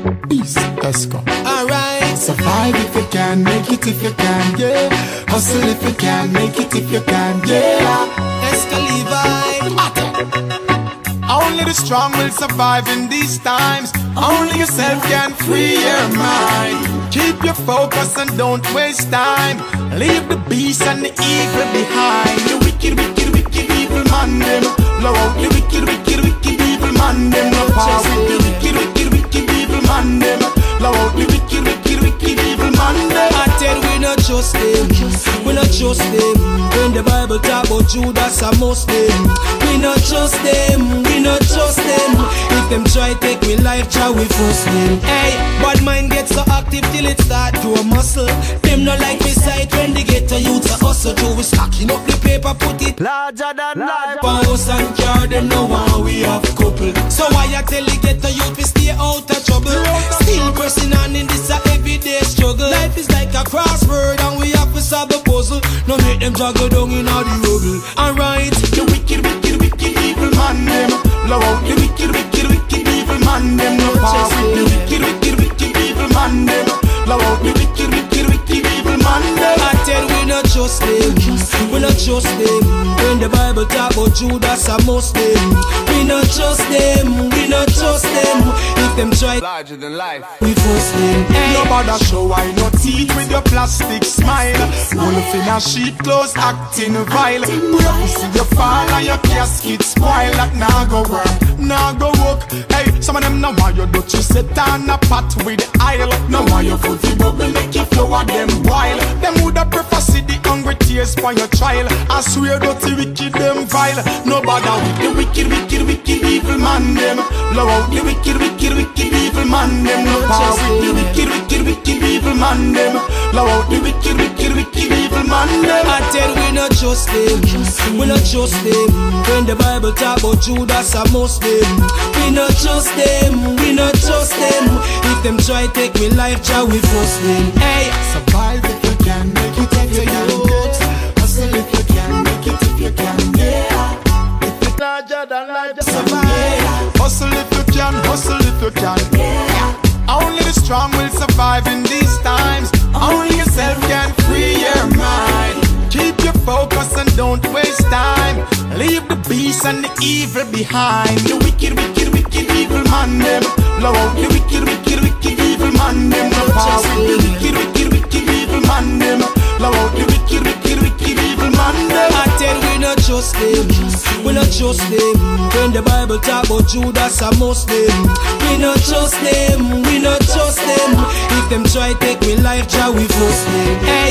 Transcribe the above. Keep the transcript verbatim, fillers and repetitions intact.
Peace, let's go. Alright. Survive if you can, make it if you can, yeah. Hustle if you can, make it if you can, yeah. Escalivi. Only the strong will survive in these times. Only yourself can free your mind. Keep your focus and don't waste time. Leave the beast and the evil behind. The wicked, wicked, wicked evil man them. Blow out the wicked, wicked, wicked evil man them. No power with the wicked, wicked, wicked evil man them. Blow out the wicked, wicked, wicked evil man them. I tell we not trust them, we not trust them. When the Bible talk about Judas and Muslim, we not trust them, we not trust them. If them try take we life, try we force them. Hey, but mind gets so active till it start to a muscle. Them not like me sight when they get to youth to hustle. To we stacking up the paper, put it larger than life. House and car, them know how we have couple. So why I tell you get to youth we stay out of trouble. Still pressing on in this a everyday struggle. Life is like a crossword and we have to solve the puzzle. No make them juggle down in all the rubble. Alright, the wicked, wicked, wicked evil man them. Blow out the wicked, wicked, wicked evil man them. No power with the wicked, wicked, wicked evil man them. Blow out the wicked, wicked, wicked evil man them. I tell we not trust them, we not trust them. When the Bible talk about Judas and Muslim, we not trust them, we not trust them. If them try larger than life, we force them. Hey. Nobody show I no teeth with your plastic smile. Wolf in a sheep clothes acting vile. Brave see you fall and your casket spoil. That nah go work, nah go work. Hey, some of them know why you do. You sit on a pot with aisle. Know why you foot the bubble make you flow at them wild. Them woulda prefer see the hungry tears for your trial. I swear dirty wicked them vile. Nobody with the wicked, wicked, wicked evil man them. Blow out the wicked, wicked, wicked evil man them. No power with the wicked, wicked, wicked evil man them. Blow out the wicked, wicked, wicked evil man them. I tell we not trust them, we not trust them. When the Bible talk about Judas and Muslim, we not trust them, we not trust them. If them try take we life, try we force them. Hey, survive if you can, make it if you can. Hustle if you can, make it if you can. Yeah, if it's larger than life, survive. Hustle if you can, hustle if you can. Yeah. Only the strong will survive in these times. Only yourself can free your mind. Keep your focus and don't waste time. Leave the beast and the evil behind. The wicked, wicked, wicked evil man them. Blow out the wicked, wicked, wicked evil man them. No power with the wicked, wicked, wicked evil man them. Blow out the wicked, wicked, wicked evil man them. I tell we not trust them, we not trust them. When the Bible talk about Judas and Muslim, we not trust them, we not trust them. If them try take we life, try we force them. Hey.